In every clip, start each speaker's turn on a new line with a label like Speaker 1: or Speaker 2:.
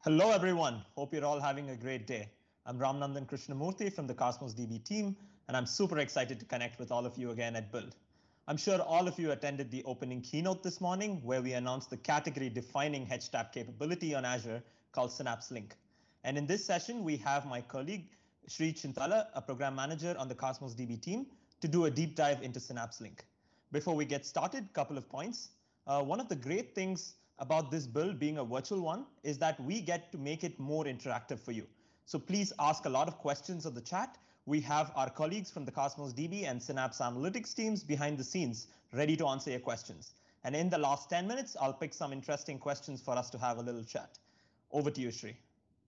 Speaker 1: Hello, everyone. Hope you're all having a great day. I'm Ramnandan Krishnamurthy from the Cosmos DB team, and I'm super excited to connect with all of you again at Build. I'm sure all of you attended the opening keynote this morning, where we announced the category-defining HTAP capability on Azure called Synapse Link. And in this session, we have my colleague, Sri Chintala, a program manager on the Cosmos DB team, to do a deep dive into Synapse Link. Before we get started, a couple of points. One of the great things about this build being a virtual one is that we get to make it more interactive for you. So please ask a lot of questions of the chat. We have our colleagues from the Cosmos DB and Synapse Analytics teams behind the scenes ready to answer your questions. And in the last 10 minutes, I'll pick some interesting questions for us to have a little chat. Over to you, Sri.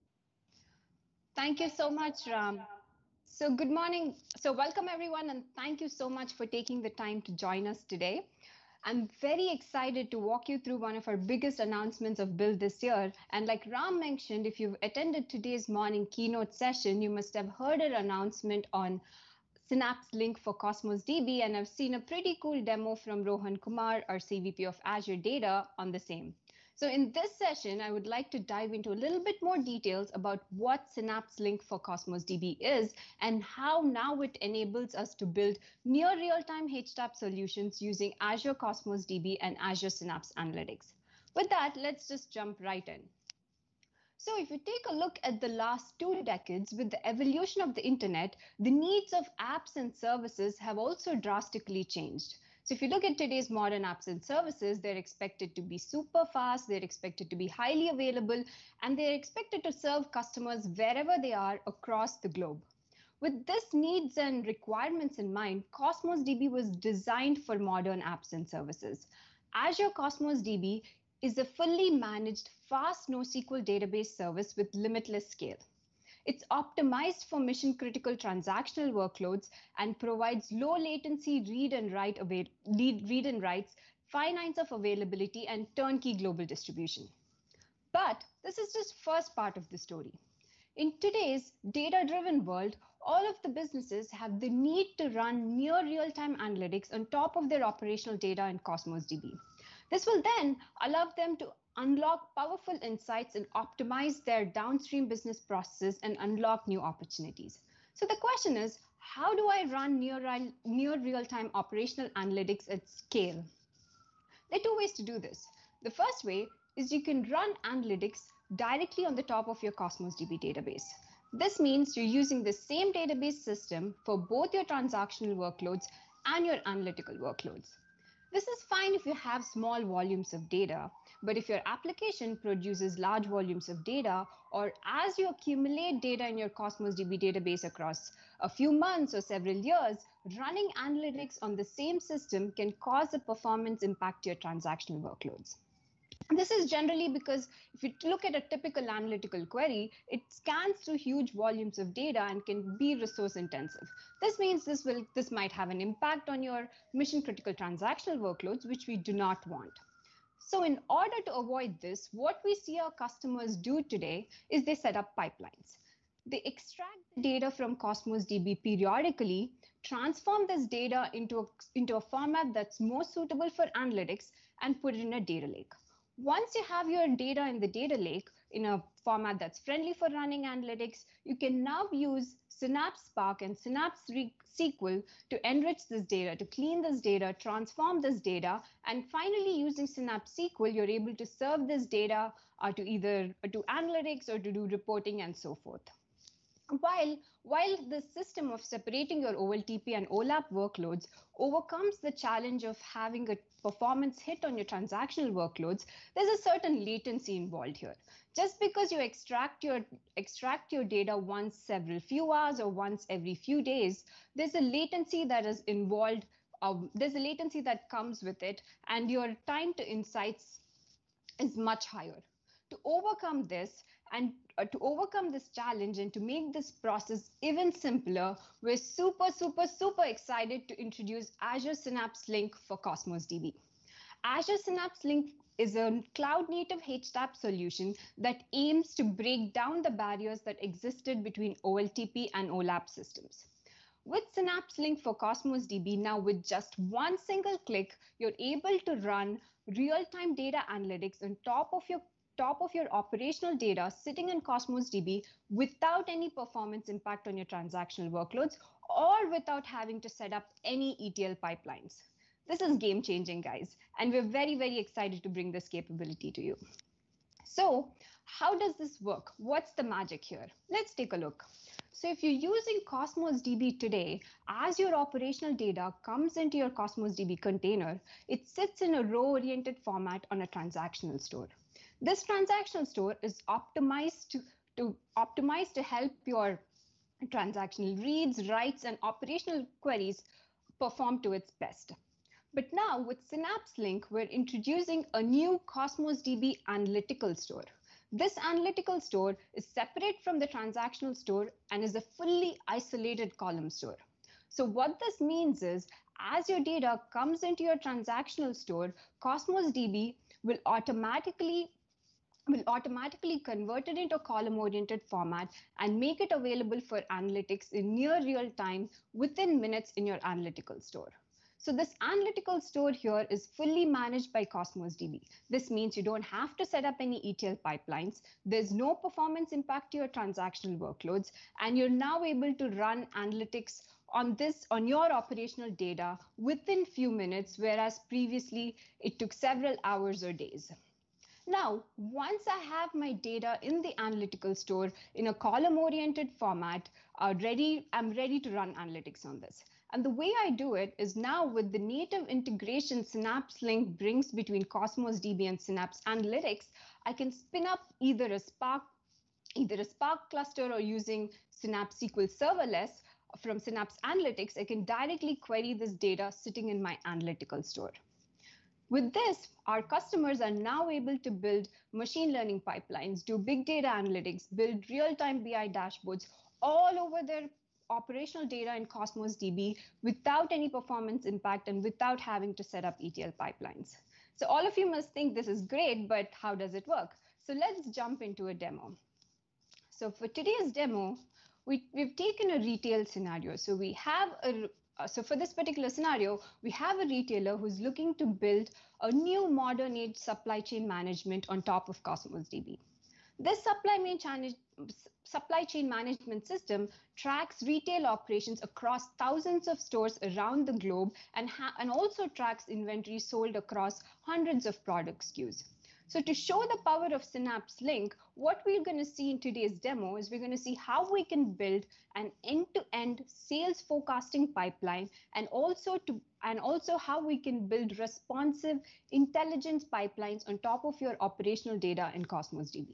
Speaker 2: Thank you so much, Ram. So good morning. So welcome everyone, and thank you so much for taking the time to join us today. I'm very excited to walk you through one of our biggest announcements of Build this year. And like Ram mentioned, if you've attended today's morning keynote session, you must have heard an announcement on Synapse Link for Cosmos DB, and I've seen a pretty cool demo from Rohan Kumar, our CVP of Azure Data, on the same. So in this session, I would like to dive into a little bit more details about what Synapse Link for Cosmos DB is and how now it enables us to build near real-time HTAP solutions using Azure Cosmos DB and Azure Synapse Analytics. With that, let's just jump right in. So if you take a look at the last 2 decades, with the evolution of the internet, the needs of apps and services have also drastically changed. So if you look at today's modern apps and services, they're expected to be super fast, they're expected to be highly available, and they're expected to serve customers wherever they are across the globe. With this needs and requirements in mind, Cosmos DB was designed for modern apps and services. Azure Cosmos DB is a fully managed, fast NoSQL database service with limitless scale. It's optimized for mission-critical transactional workloads and provides low latency read and writes, 5 nines of availability, and turnkey global distribution. But this is just first part of the story. In today's data-driven world, all of the businesses have the need to run near real-time analytics on top of their operational data in Cosmos DB. This will then allow them to unlock powerful insights and optimize their downstream business processes and unlock new opportunities. So the question is, how do I run near real-time operational analytics at scale? There are 2 ways to do this. The first way is you can run analytics directly on the top of your Cosmos DB database. This means you're using the same database system for both your transactional workloads and your analytical workloads. This is fine if you have small volumes of data, but if your application produces large volumes of data, or as you accumulate data in your Cosmos DB database across a few months or several years, running analytics on the same system can cause a performance impact to your transactional workloads. This is generally because if you look at a typical analytical query, it scans through huge volumes of data and can be resource intensive. This means this might have an impact on your mission critical transactional workloads, which we do not want. So in order to avoid this, what we see our customers do today is they set up pipelines. They extract the data from Cosmos DB periodically, transform this data into a format that's more suitable for analytics, and put it in a data lake. Once you have your data in the data lake in a format that's friendly for running analytics, you can now use Synapse Spark and Synapse SQL to enrich this data, to clean this data, transform this data, and finally using Synapse SQL, you're able to serve this data to analytics or to do reporting and so forth. While the system of separating your OLTP and OLAP workloads overcomes the challenge of having a performance hit on your transactional workloads, there's a certain latency involved here. Just because you extract your data once every few hours or once every few days, there's a latency that is involved. There's a latency that comes with it, and your time to insights is much higher. To overcome this challenge and to make this process even simpler, we're super excited to introduce Azure Synapse Link for Cosmos DB. Azure Synapse Link is a cloud-native HTAP solution that aims to break down the barriers that existed between OLTP and OLAP systems. With Synapse Link for Cosmos DB, now with just one single click, you're able to run real-time data analytics on top of your top of your operational data sitting in Cosmos DB without any performance impact on your transactional workloads or without having to set up any ETL pipelines. This is game changing, guys, and we're very, very excited to bring this capability to you. So how does this work? What's the magic here? Let's take a look. So if you're using Cosmos DB today, as your operational data comes into your Cosmos DB container, it sits in a row-oriented format on a transactional store. This transactional store is optimized to help your transactional reads, writes, and operational queries perform to its best. But now with Synapse Link, we're introducing a new Cosmos DB analytical store. This analytical store is separate from the transactional store and is a fully isolated column store. So what this means is, as your data comes into your transactional store, Cosmos DB will automatically convert it into a column-oriented format and make it available for analytics in near real time within minutes in your analytical store. So this analytical store here is fully managed by Cosmos DB. This means you don't have to set up any ETL pipelines. There's no performance impact to your transactional workloads, and you're now able to run analytics on your operational data within few minutes, whereas previously it took several hours or days. Now, once I have my data in the analytical store in a column-oriented format, I'm ready to run analytics on this. And the way I do it is now with the native integration Synapse Link brings between Cosmos DB and Synapse Analytics, I can spin up either a Spark cluster, or using Synapse SQL Serverless from Synapse Analytics, I can directly query this data sitting in my analytical store. With this, our customers are now able to build machine learning pipelines, do big data analytics, build real-time BI dashboards all over their operational data in Cosmos DB without any performance impact and without having to set up ETL pipelines. So all of you must think this is great, but how does it work? So let's jump into a demo. So for today's demo, we've taken a retail scenario. So for this particular scenario, we have a retailer who's looking to build a new modern age supply chain management on top of Cosmos DB. This supply chain management system tracks retail operations across thousands of stores around the globe and also tracks inventory sold across hundreds of product SKUs. So to show the power of Synapse Link, what we're going to see in today's demo is we're going to see how we can build an end-to-end sales forecasting pipeline and also how we can build responsive intelligence pipelines on top of your operational data in Cosmos DB.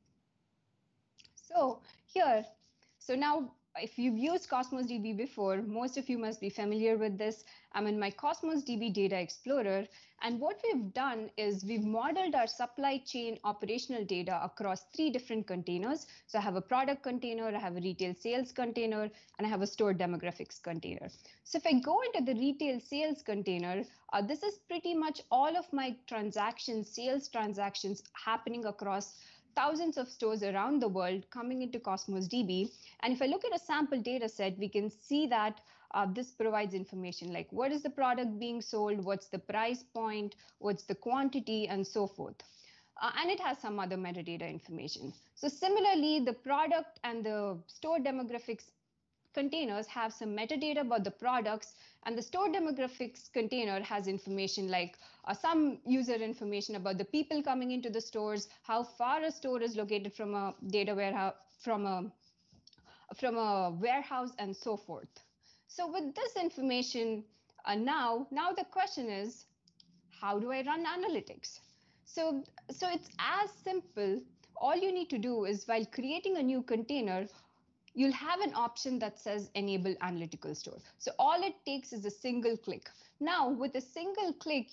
Speaker 2: So now if you've used Cosmos DB before, most of you must be familiar with this. I'm in my Cosmos DB Data Explorer, and what we've done is we've modeled our supply chain operational data across 3 different containers. So I have a product container, I have a retail sales container, and I have a store demographics container. So if I go into the retail sales container, this is pretty much all of my sales transactions happening across thousands of stores around the world coming into Cosmos DB. And if I look at a sample data set, we can see that this provides information like what is the product being sold, what's the price point, what's the quantity, and so forth. And it has some other metadata information. So similarly, the product and the store demographics containers have some metadata about the products, and the store demographics container has information like some user information about the people coming into the stores, how far a store is located from a data warehouse, from a warehouse, and so forth. So with this information, now the question is, how do I run analytics? So it's as simple. All you need to do is, while creating a new container, you'll have an option that says enable analytical store. So all it takes is a single click. Now with a single click,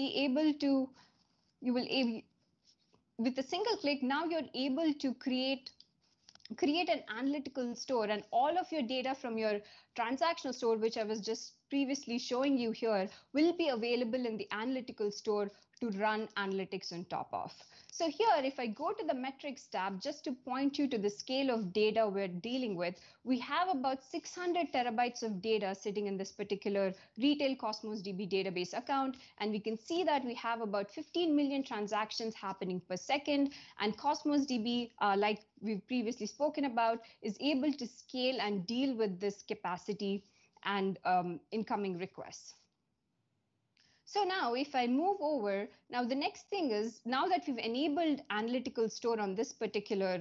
Speaker 2: with a single click, now you're able to create an analytical store, and all of your data from your transactional store, which I was just previously showing you here will be available in the analytical store to run analytics on top of. So here, if I go to the metrics tab, just to point you to the scale of data we're dealing with, we have about 600 terabytes of data sitting in this particular retail Cosmos DB database account. And we can see that we have about 15 million transactions happening per second. And Cosmos DB, like we've previously spoken about, is able to scale and deal with this capacity and incoming requests. So now if I move over, now the next thing is, now that we've enabled analytical store on this particular,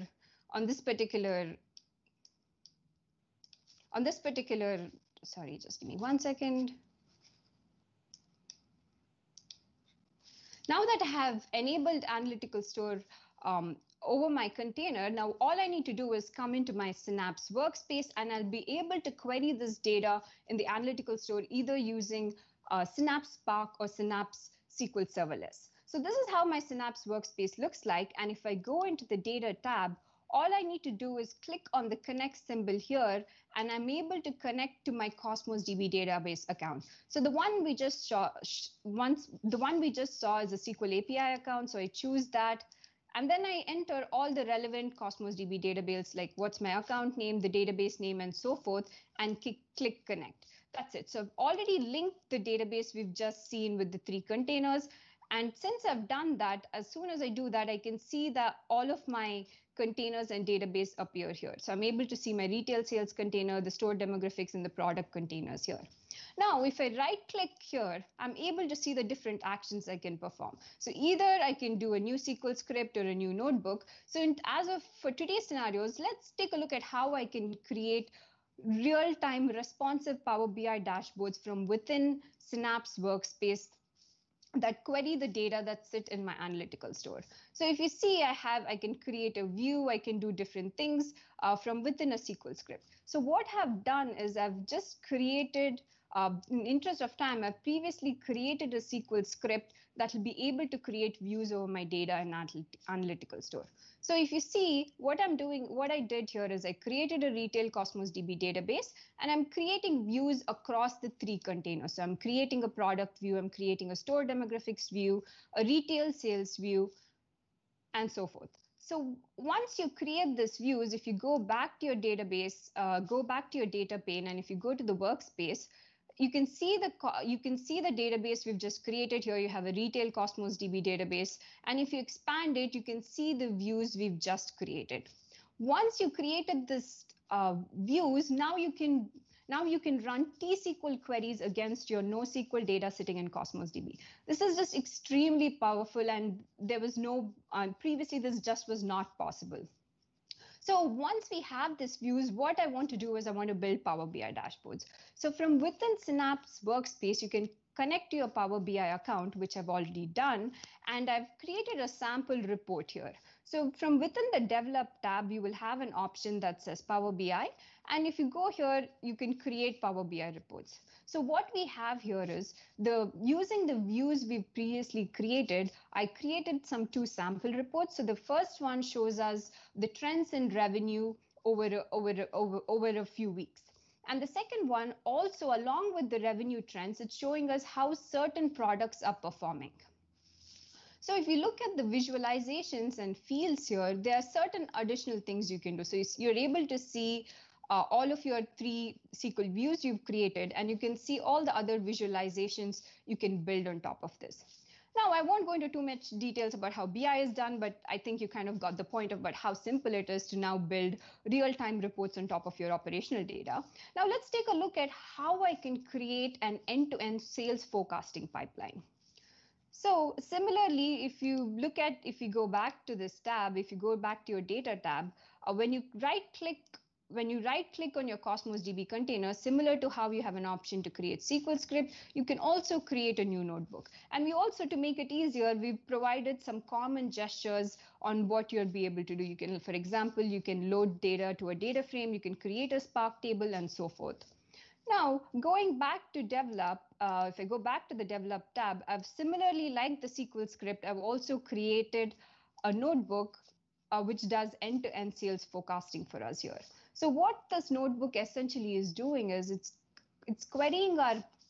Speaker 2: sorry, just give me 1 second. Now that I have enabled analytical store over my container, now all I need to do is come into my Synapse workspace and I'll be able to query this data in the analytical store either using Synapse Spark or Synapse SQL Serverless. So this is how my Synapse workspace looks like. And if I go into the data tab, all I need to do is click on the connect symbol here, and I'm able to connect to my Cosmos DB database account. So the one we just saw, the one we just saw is a SQL API account. So I choose that. And then I enter all the relevant Cosmos DB database, like what's my account name, the database name, and so forth, and click connect. That's it. So I've already linked the database we've just seen with the 3 containers. And since I've done that, as soon as I do that, I can see that all of my containers and database appear here. So I'm able to see my retail sales container, the store demographics, and the product containers here. Now, if I right click here, I'm able to see the different actions I can perform. So either I can do a new SQL script or a new notebook. So for today's scenarios, let's take a look at how I can create real-time responsive Power BI dashboards from within Synapse Workspace that query the data that sit in my analytical store. So if you see, I can create a view, I can do different things from within a SQL script. So what I've done is I've just created, in interest of time, I've previously created a SQL script that will be able to create views over my data in analytical store. So if you see what I'm doing, what I did here is I created a retail Cosmos DB database, and I'm creating views across the 3 containers. So I'm creating a product view, I'm creating a store demographics view, a retail sales view, and so forth. So once you create these views, if you go back to your database, go back to your data pane, and if you go to the workspace, you can see the database we've just created here. You have a retail Cosmos DB database. And if you expand it, you can see the views we've just created. Once you created this views, now you can run T-SQL queries against your NoSQL data sitting in Cosmos DB. This is just extremely powerful, and there was no, previously this just was not possible. So once we have this views, what I want to do is I want to build Power BI dashboards. So from within Synapse Workspace, you can connect to your Power BI account, which I've already done, and I've created a sample report here. So from within the Develop tab, you will have an option that says Power BI. And if you go here, you can create Power BI reports. So what we have here is using the views we've previously created, I created some 2 sample reports. So the first one shows us the trends in revenue over a few weeks. And the second one, also along with the revenue trends, it's showing us how certain products are performing. So if you look at the visualizations and fields here, there are certain additional things you can do. So you're able to see all of your 3 SQL views you've created, and you can see all the other visualizations you can build on top of this. Now, I won't go into too much details about how BI is done, but I think you kind of got the point about how simple it is to now build real-time reports on top of your operational data. Now, let's take a look at how I can create an end-to-end sales forecasting pipeline. So similarly, if you go back to this tab, if you go back to your data tab, when you right click on your Cosmos DB container, similar to how you have an option to create SQL script, you can also create a new notebook. And we also, to make it easier, we've provided some common gestures on what you'll be able to do. You can, for example, you can load data to a data frame, you can create a Spark table, and so forth. Now, going back to Develop, if I go back to the Develop tab, I've similarly, like the SQL script, I've also created a notebook which does end-to-end sales forecasting for us here. So what this notebook essentially is doing is it's querying our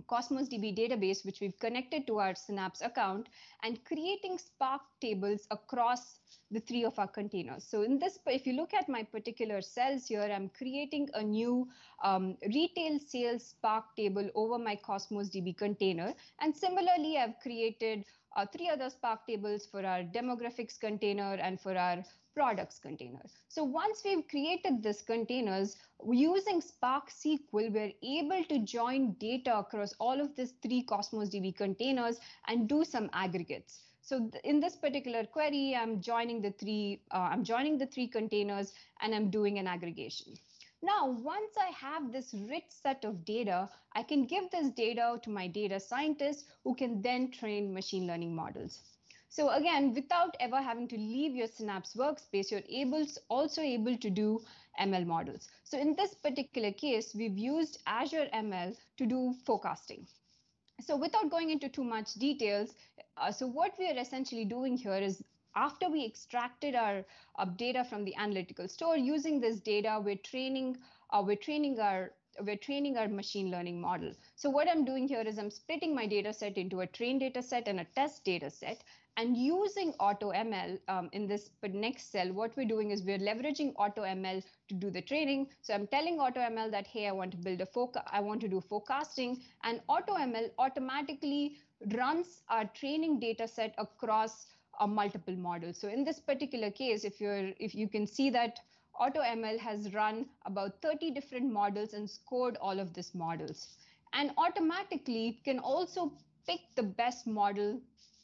Speaker 2: Cosmos DB database, which we've connected to our Synapse account, and creating Spark tables across the three of our containers. So in this, if you look at my particular cells here, I'm creating a new retail sales Spark table over my Cosmos DB container. And similarly, I've created three other Spark tables for our demographics container and for our products container. So once we've created these containers, using Spark SQL, we're able to join data across all of these three Cosmos DB containers and do some aggregates. So in this particular query, I'm joining the three containers and I'm doing an aggregation. Now, once I have this rich set of data, I can give this data to my data scientist who can then train machine learning models. So again, without ever having to leave your Synapse workspace, you're also able to do ML models. So in this particular case, we've used Azure ML to do forecasting. So without going into too much details, so what we are essentially doing here is after we extracted our data from the analytical store, using this data, we're training our machine learning model. So what I'm doing here is I'm splitting my data set into a trained data set and a test data set. And using AutoML in this next cell, what we're doing is we're leveraging AutoML to do the training. So I'm telling AutoML that, hey, I want to build I want to do forecasting, and AutoML automatically runs our training data set across multiple models. So in this particular case, if you can see that AutoML has run about 30 different models and scored all of these models, and automatically can also pick the best model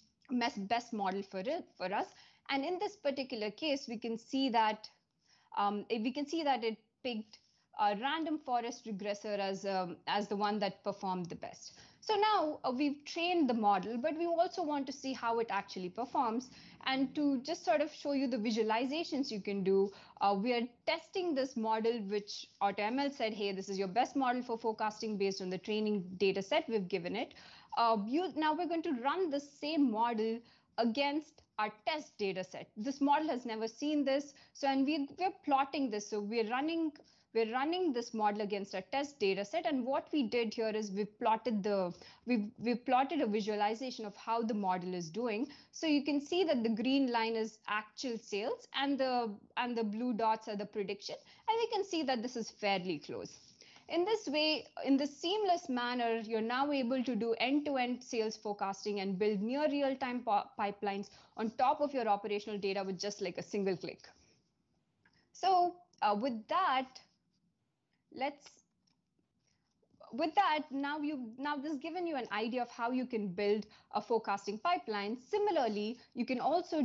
Speaker 2: for us. And in this particular case, we can see that it picked a random forest regressor as the one that performed the best. So now we've trained the model, but we also want to see how it actually performs. And to just sort of show you the visualizations you can do, we are testing this model, which AutoML said, hey, this is your best model for forecasting based on the training data set we've given it. Now we're going to run the same model against our test data set. This model has never seen this. So, and we're plotting this. So we're running this model against a test data set. And what we did here is we plotted a visualization of how the model is doing. So you can see that the green line is actual sales and the blue dots are the prediction. And we can see that this is fairly close. In this way, in this seamless manner, you're now able to do end-to-end sales forecasting and build near real-time pipelines on top of your operational data with just like a single click. So with that, now this has given you an idea of how you can build a forecasting pipeline. Similarly, you can also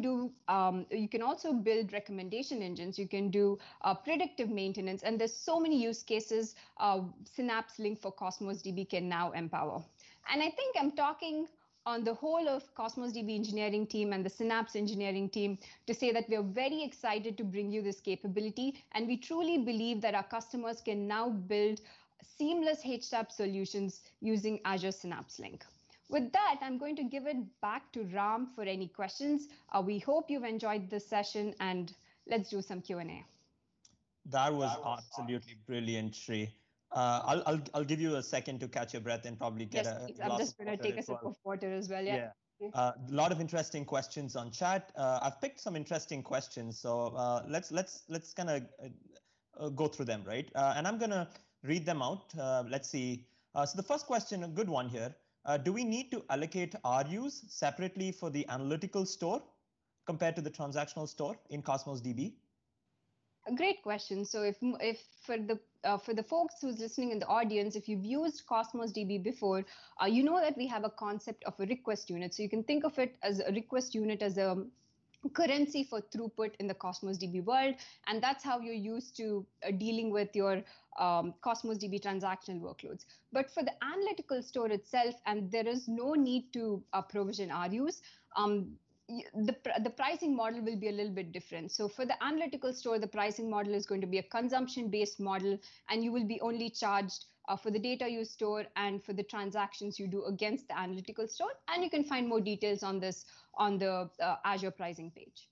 Speaker 2: build recommendation engines. You can do predictive maintenance, and there's so many use cases Synapse Link for Cosmos DB can now empower. And I think I'm talking on the whole of Cosmos DB engineering team and the Synapse engineering team to say that we are very excited to bring you this capability, and we truly believe that our customers can now build seamless HTAP solutions using Azure Synapse Link. With that, I'm going to give it back to Ram for any questions. We hope you've enjoyed this session, and let's do some Q&A.
Speaker 1: That was absolutely brilliant, Shri. I'll give you a second to catch your breath and probably get
Speaker 2: I'm just going to take a sip of water as well. Yeah.
Speaker 1: A lot of interesting questions on chat. I've picked some interesting questions, so let's kind of go through them, right? And I'm going to read them out. Let's see. So the first question, a good one here. Do we need to allocate RUs separately for the analytical store compared to the transactional store in Cosmos DB?
Speaker 2: A great question. So if for the folks who's listening in the audience, if you've used Cosmos DB before, you know that we have a concept of a request unit. So you can think of it as a request unit as a currency for throughput in the Cosmos DB world. And that's how you're used to dealing with your Cosmos DB transactional workloads. But for the analytical store itself, and there is no need to provision RUs, the pricing model will be a little bit different. So for the analytical store, the pricing model is going to be a consumption-based model, and you will be only charged for the data you store and for the transactions you do against the analytical store. And you can find more details on this on the Azure pricing page.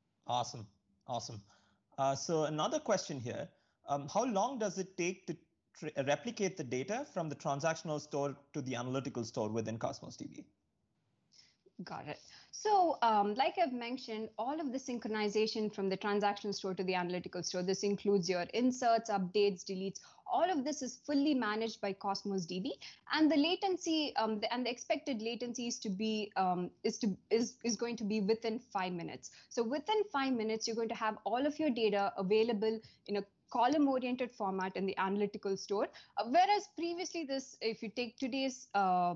Speaker 1: Awesome. So another question here, how long does it take to replicate the data from the transactional store to the analytical store within Cosmos DB?
Speaker 2: Got it. So like I've mentioned, all of the synchronization from the transactional store to the analytical store, this includes your inserts, updates, deletes, all of this is fully managed by Cosmos DB, and the latency and the expected latency is going to be within 5 minutes. So within 5 minutes, you're going to have all of your data available in a column-oriented format in the analytical store, whereas previously if you take today's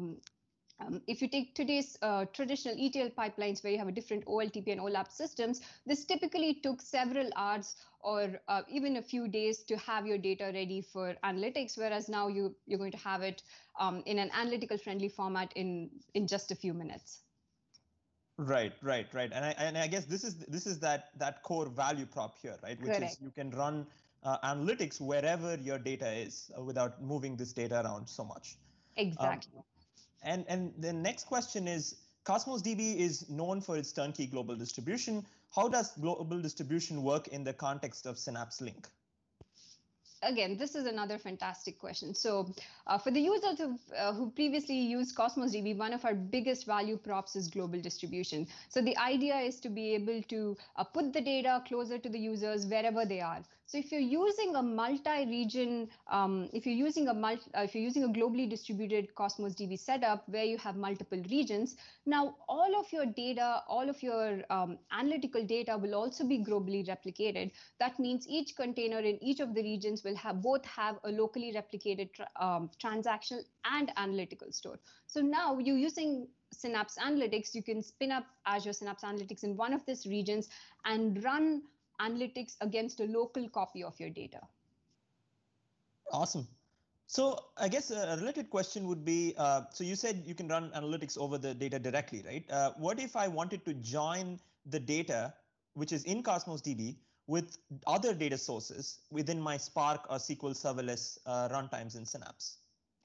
Speaker 2: traditional ETL pipelines where you have a different OLTP and OLAP systems, this typically took several hours or even a few days to have your data ready for analytics, whereas now you're going to have it in an analytical friendly format in just a few minutes.
Speaker 1: Right. And I guess this is that core value prop here, right? Which
Speaker 2: Correct.
Speaker 1: is you can run analytics wherever your data is without moving this data around so much.
Speaker 2: Exactly.
Speaker 1: And the next question is, Cosmos DB is known for its turnkey global distribution. How does global distribution work in the context of Synapse Link?
Speaker 2: Again, this is another fantastic question. So for the users who previously used Cosmos DB, one of our biggest value props is global distribution. So the idea is to be able to put the data closer to the users wherever they are. So if you're using a multi-region, if you're using a globally distributed Cosmos DB setup where you have multiple regions, now all of your data, all of your analytical data will also be globally replicated. That means each container in each of the regions will both have a locally replicated transactional and analytical store. So now you're using Synapse Analytics, you can spin up Azure Synapse Analytics in one of these regions and run analytics against a local copy of your data.
Speaker 1: Awesome. So I guess a related question would be, so you said you can run analytics over the data directly, right? What if I wanted to join the data, which is in Cosmos DB, with other data sources within my Spark or SQL serverless runtimes in Synapse?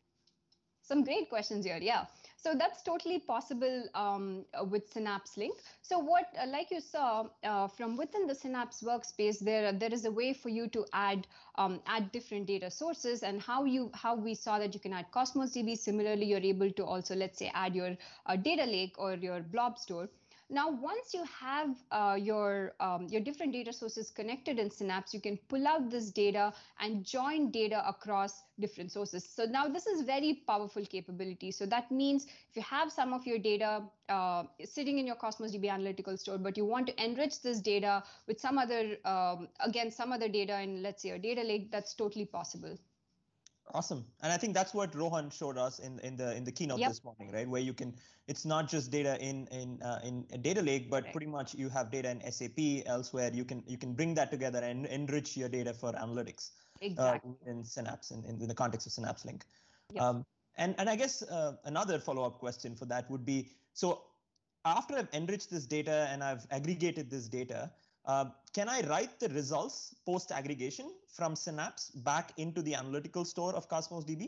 Speaker 2: Some great questions here, yeah. So that's totally possible with Synapse Link. So what, like you saw from within the Synapse workspace, there is a way for you to add different data sources, and how we saw that you can add Cosmos DB. Similarly, you're able to also, let's say, add your data lake or your blob store. Now, once you have your different data sources connected in Synapse, you can pull out this data and join data across different sources. So now this is very powerful capability. So that means if you have some of your data sitting in your Cosmos DB analytical store, but you want to enrich this data with some other, some other data in, let's say, a data lake, that's totally possible.
Speaker 1: Awesome. And I think that's what Rohan showed us in the keynote this morning, right? Where you can, it's not just data in a data lake, but pretty much you have data in SAP elsewhere. You can bring that together and enrich your data for analytics.
Speaker 2: Exactly.
Speaker 1: In Synapse, in the context of Synapse Link.
Speaker 2: Yes.
Speaker 1: And I guess another follow-up question for that would be, so after I've enriched this data and I've aggregated this data, can I write the results post-aggregation from Synapse back into the analytical store of Cosmos DB?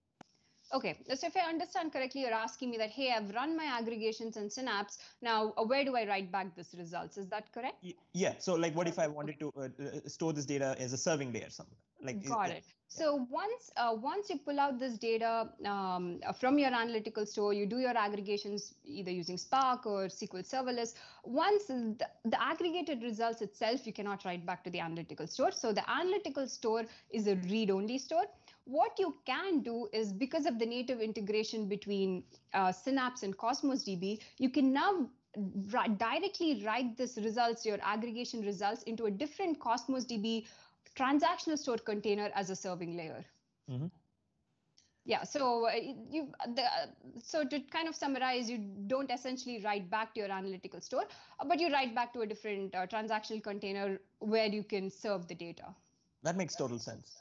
Speaker 2: Okay, so if I understand correctly, you're asking me that, hey, I've run my aggregations in Synapse. Now, where do I write back these results? Is that correct?
Speaker 1: Yeah. So like, what if I wanted to store this data as a serving layer somewhere? Like,
Speaker 2: got it. So once you pull out this data from your analytical store, you do your aggregations either using Spark or SQL serverless. Once the aggregated results itself, you cannot write back to the analytical store. So the analytical store is a read-only store. What you can do is, because of the native integration between Synapse and Cosmos DB, you can now directly write this results, your aggregation results, into a different Cosmos DB transactional store container as a serving layer.
Speaker 1: Mm-hmm.
Speaker 2: Yeah, so so to kind of summarize, you don't essentially write back to your analytical store, but you write back to a different transactional container where you can serve the data.
Speaker 1: That makes total sense.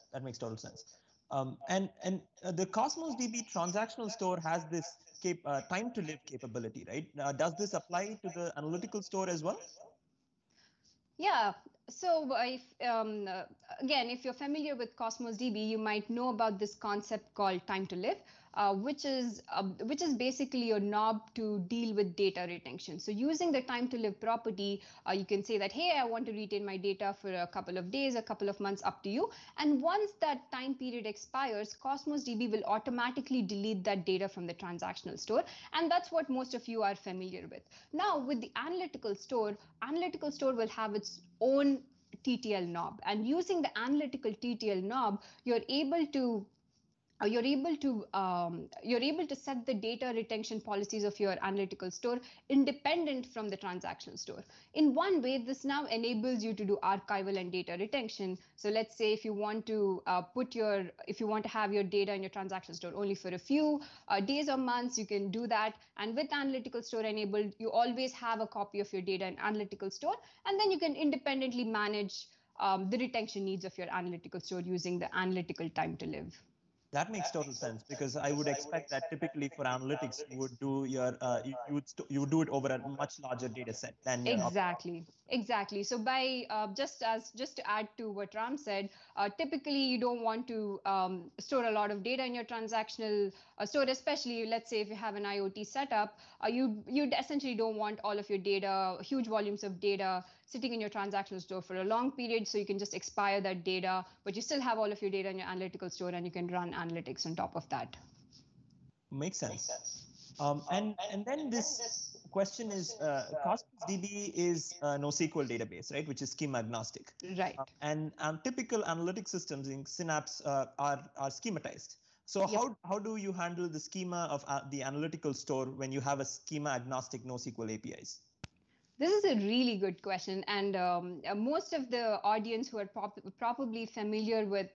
Speaker 1: And the Cosmos DB transactional store has this time to live capability, right? Does this apply to the analytical store as well?
Speaker 2: Yeah. So again, if you're familiar with Cosmos DB, you might know about this concept called time to live. which is basically a knob to deal with data retention. So using the time to live property, you can say that, hey, I want to retain my data for a couple of days, a couple of months, up to you. And once that time period expires, Cosmos DB will automatically delete that data from the transactional store. And that's what most of you are familiar with. Now, with the analytical store will have its own TTL knob. And using the analytical TTL knob, you're able to set the data retention policies of your analytical store independent from the transactional store. In one way, this now enables you to do archival and data retention. So let's say if you want to have your data in your transactional store only for a few days or months, you can do that. And with analytical store enabled, you always have a copy of your data in analytical store, and then you can independently manage the retention needs of your analytical store using the analytical time to live.
Speaker 1: That makes total sense, because I would expect that typically for analytics, you would do you would do it over a much larger data set than your
Speaker 2: Exactly. So by just to add to what Ram said, typically you don't want to store a lot of data in your transactional store, especially let's say if you have an IoT setup, you essentially don't want all of your data, huge volumes of data sitting in your transactional store for a long period, so you can just expire that data, but you still have all of your data in your analytical store and you can run analytics on top of that.
Speaker 1: Makes sense. And then this question is, Cosmos DB is a NoSQL database, right, which is schema agnostic.
Speaker 2: Right.
Speaker 1: And typical analytic systems in Synapse are schematized. So
Speaker 2: Yep.
Speaker 1: how do you handle the schema of the analytical store when you have a schema agnostic NoSQL APIs?
Speaker 2: This is a really good question, and most of the audience who are probably familiar with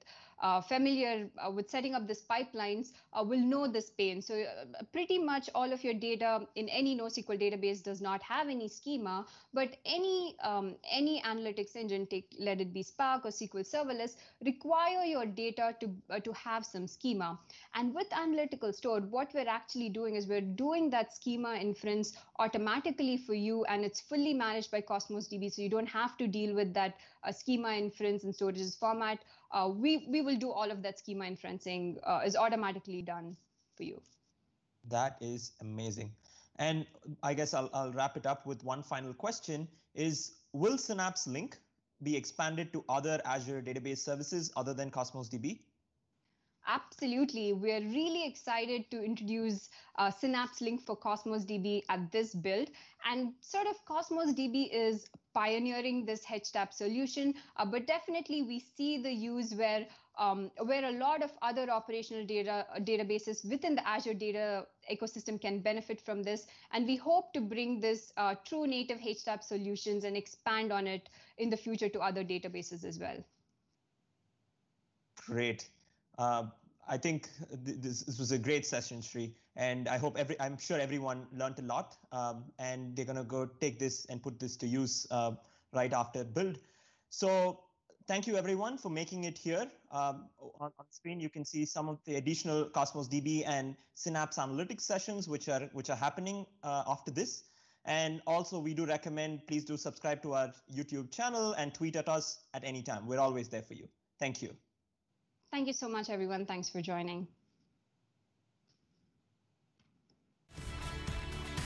Speaker 2: setting up these pipelines will know this pain. So pretty much all of your data in any NoSQL database does not have any schema, but any analytics engine, let it be Spark or SQL Serverless, require your data to have some schema. And with analytical store, what we're actually doing is we're doing that schema inference automatically for you, and it's fully managed by Cosmos DB, so you don't have to deal with that schema inference and storages format. We will do all of that schema inferencing is automatically done for you.
Speaker 1: That is amazing. And I guess I'll wrap it up with one final question: will Synapse Link be expanded to other Azure database services other than Cosmos DB?
Speaker 2: Absolutely. We're really excited to introduce Synapse Link for Cosmos DB at this build. And sort of Cosmos DB is pioneering this HTAP solution, but definitely we see the use where a lot of other operational databases within the Azure data ecosystem can benefit from this. And we hope to bring this true native HTAP solutions and expand on it in the future to other databases as well.
Speaker 1: Great. I think this was a great session, Sri, and I'm sure everyone learned a lot, and they're going to go take this and put this to use right after build. So thank you everyone for making it here. On screen, you can see some of the additional Cosmos DB and Synapse Analytics sessions which are happening after this. And also, we do recommend, please do subscribe to our YouTube channel and tweet at us at any time. We're always there for you. Thank you.
Speaker 2: Thank you so much, everyone. Thanks for joining.